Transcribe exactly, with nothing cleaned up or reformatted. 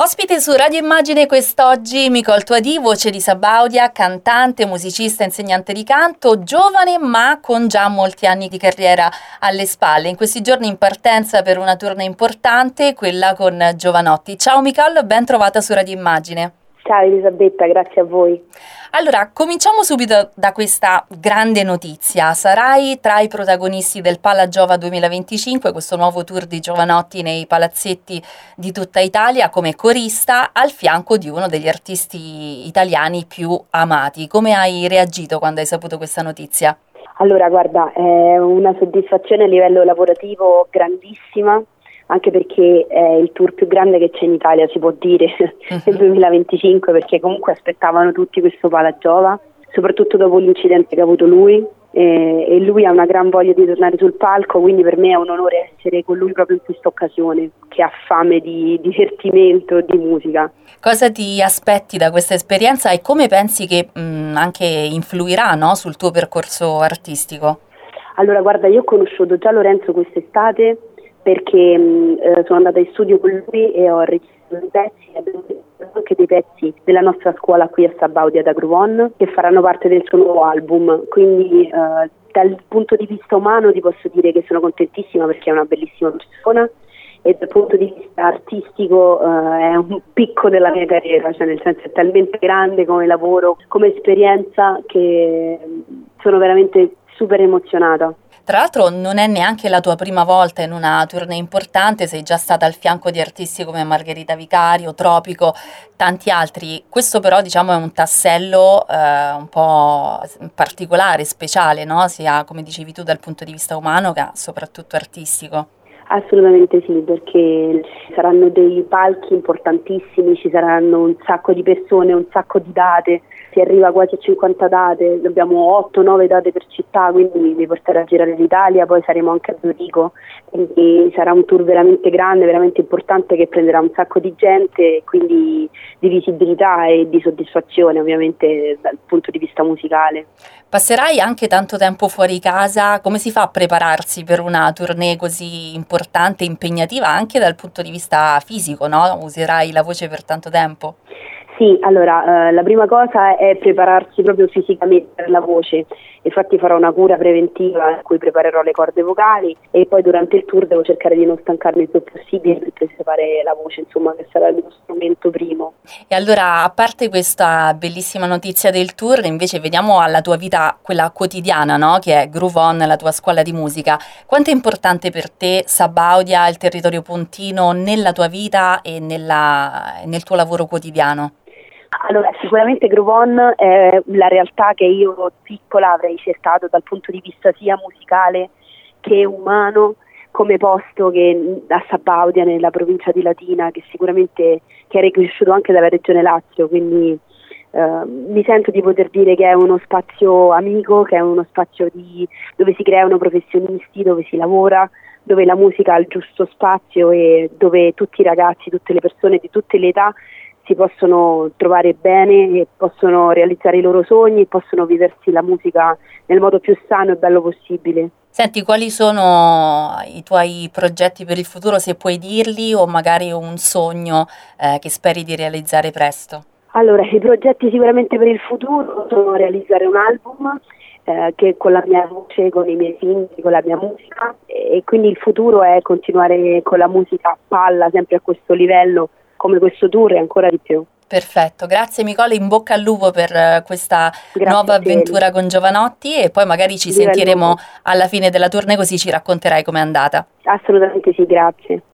Ospite su Radio Immagine quest'oggi Micol Toadì, voce di Sabaudia, cantante, musicista, insegnante di canto, giovane ma con già molti anni di carriera alle spalle. In questi giorni in partenza per una tournée importante, quella con Jovanotti. Ciao Micol, ben trovata su Radio Immagine. Ciao Elisabetta, grazie a voi. Allora, cominciamo subito da questa grande notizia. Sarai tra i protagonisti del Palagiova duemilaventicinque, questo nuovo tour di Jovanotti nei palazzetti di tutta Italia come corista al fianco di uno degli artisti italiani più amati. Come hai reagito quando hai saputo questa notizia? Allora, guarda, è una soddisfazione a livello lavorativo grandissima, anche perché è il tour più grande che c'è in Italia, si può dire, uh-huh. nel duemilaventicinque, perché comunque aspettavano tutti questo Palagiova, soprattutto dopo l'incidente che ha avuto lui, e, e lui ha una gran voglia di tornare sul palco, quindi per me è un onore essere con lui proprio in questa occasione, che ha fame di divertimento, di musica. Cosa ti aspetti da questa esperienza e come pensi che mh, anche influirà, no, sul tuo percorso artistico? Allora, guarda, io ho conosciuto già Lorenzo quest'estate, perché mh, sono andata in studio con lui e ho registrato dei pezzi, e abbiamo registrato anche dei pezzi della nostra scuola qui a Sabaudia da Groove On, che faranno parte del suo nuovo album, quindi uh, dal punto di vista umano ti posso dire che sono contentissima perché è una bellissima persona, e dal punto di vista artistico uh, è un picco della mia carriera, cioè nel senso è talmente grande come lavoro, come esperienza, che sono veramente super emozionata. Tra l'altro non è neanche la tua prima volta in una tournée importante, sei già stata al fianco di artisti come Margherita Vicario, Tropico, tanti altri. Questo però diciamo è un tassello eh, un po' particolare, speciale, no? Sia come dicevi tu dal punto di vista umano che soprattutto artistico. Assolutamente sì, perché saranno dei palchi importantissimi, ci saranno un sacco di persone, un sacco di date, si arriva quasi a cinquanta date, abbiamo otto nove date per città, quindi vi porterò a girare l'Italia, poi saremo anche a Zurigo, quindi sarà un tour veramente grande, veramente importante, che prenderà un sacco di gente, quindi di visibilità e di soddisfazione ovviamente dal punto di vista musicale. Passerai anche tanto tempo fuori casa, come si fa a prepararsi per una tournée così importante, impegnativa anche dal punto di vista fisico, no? Userai la voce per tanto tempo? Sì, allora, eh, la prima cosa è prepararsi proprio fisicamente per la voce, infatti farò una cura preventiva in cui preparerò le corde vocali e poi durante il tour devo cercare di non stancarmi il più possibile per preservare la voce, insomma, che sarà il mio strumento primo. E allora, a parte questa bellissima notizia del tour, invece vediamo alla tua vita quella quotidiana, no? Che è Groove On, la tua scuola di musica. Quanto è importante per te Sabaudia, il territorio pontino, nella tua vita e nella, nel tuo lavoro quotidiano? Allora, sicuramente Groove On è la realtà che io piccola avrei cercato dal punto di vista sia musicale che umano, come posto che a Sabaudia, nella provincia di Latina, che sicuramente che è riconosciuto anche dalla regione Lazio, quindi eh, mi sento di poter dire che è uno spazio amico, che è uno spazio di, dove si creano professionisti, dove si lavora, dove la musica ha il giusto spazio e dove tutti i ragazzi, tutte le persone di tutte le età si possono trovare bene e possono realizzare i loro sogni e possono viversi la musica nel modo più sano e bello possibile. Senti, quali sono i tuoi progetti per il futuro, se puoi dirli, o magari un sogno eh, che speri di realizzare presto? Allora, i progetti sicuramente per il futuro sono realizzare un album eh, che con la mia voce, con i miei singoli, con la mia musica, e quindi il futuro è continuare con la musica a palla, sempre a questo livello, come questo tour e ancora di più. Perfetto, grazie Micol, in bocca al lupo per questa grazie nuova avventura con Jovanotti e poi magari ci Viva sentiremo alla fine della tournée, così ci racconterai com'è andata. Assolutamente sì, grazie.